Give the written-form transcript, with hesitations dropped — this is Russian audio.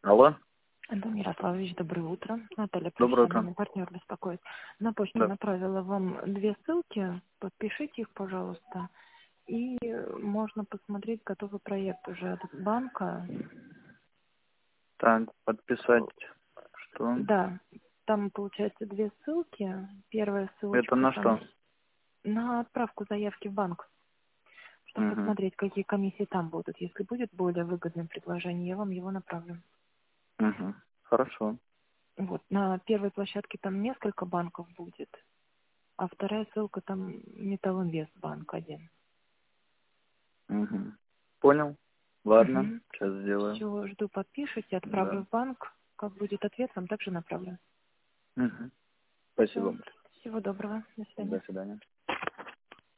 Алло, Антон Ярославович, доброе утро. Наталья, доброе утро. профессиональный партнер, беспокоит. На почту Да. направила вам 2 ссылки. Подпишите их, пожалуйста. И можно посмотреть готовый проект уже от банка. Так, подписать что? Да, там получается 2 ссылки. Первая Это ссылочка на там что? на отправку заявки в банк, чтобы Угу. посмотреть, какие комиссии там будут. Если будет более выгодное предложение, я вам его направлю. Угу. Хорошо. Вот, на первой площадке там несколько банков будет. А вторая ссылка там Металлинвестбанк один. Угу. Понял. Ладно, Угу. сейчас сделаю. Все, жду, подпишите, Да. отправлю в банк. Как будет ответ, вам также направлю. Угу. Все, Спасибо. всего доброго, до свидания. До свидания.